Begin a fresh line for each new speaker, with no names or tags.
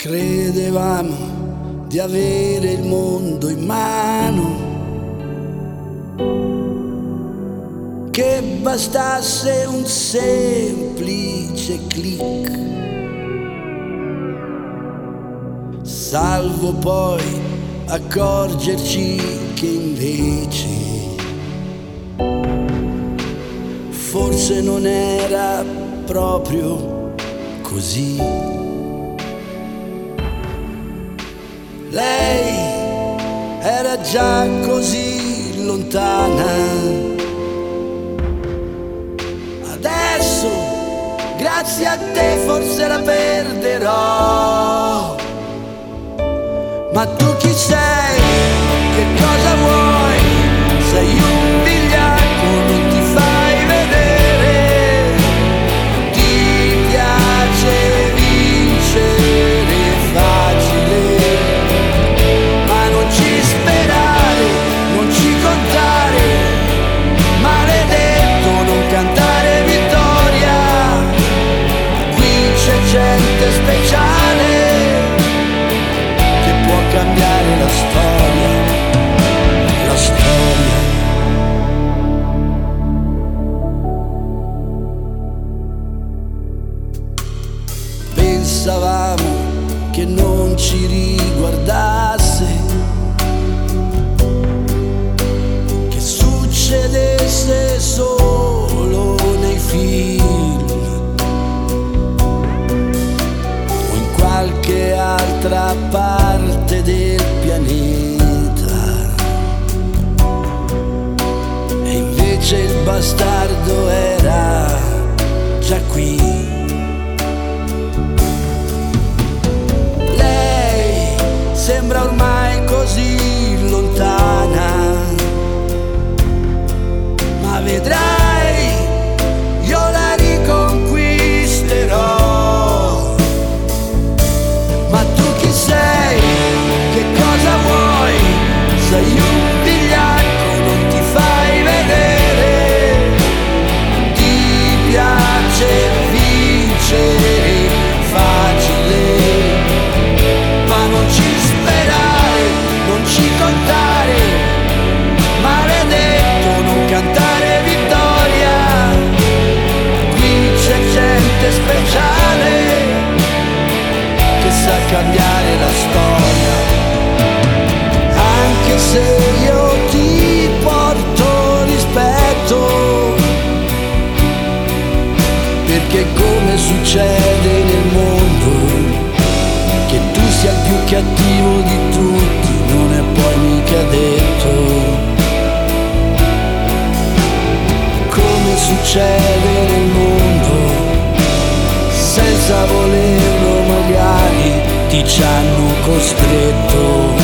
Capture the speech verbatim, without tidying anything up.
Credevamo di avere il mondo in mano, che bastasse un semplice click, salvo poi accorgerci che invece forse non era proprio così. Lei era già così lontana, adesso grazie a te forse la perderò. Ma tu chi sei? Che cosa vuoi? Sei un vigliacco, non ti fai vedere. Ti piace vincere facile, ma non ci sperare, non ci contare. Maledetto, non cantare vittoria. Qui c'è gente speciale che può cambiare la storia, la storia. Pensavamo che non ci riguardasse, che succedesse solo nei film o in qualche altra parte del pianeta. E invece il bastardo era già qui. Lei sembra ormai così lontana, ma vedrai, io la riconquisterò. Ma tu chi sei? Che cosa vuoi? Sei un vigliacco, non ti fai vedere. Ti piace vincere facile, ma non ci sperare, non ci contare. Maledetto, non cantare vittoria. Qui c'è gente speciale che sa cambiare la storia. Anche se io ti porto rispetto, perché come succede nel mondo, che tu sia il più cattivo di tutti non è poi mica detto. Come succede nel mondo, senza volerlo magari ti ci hanno costretto.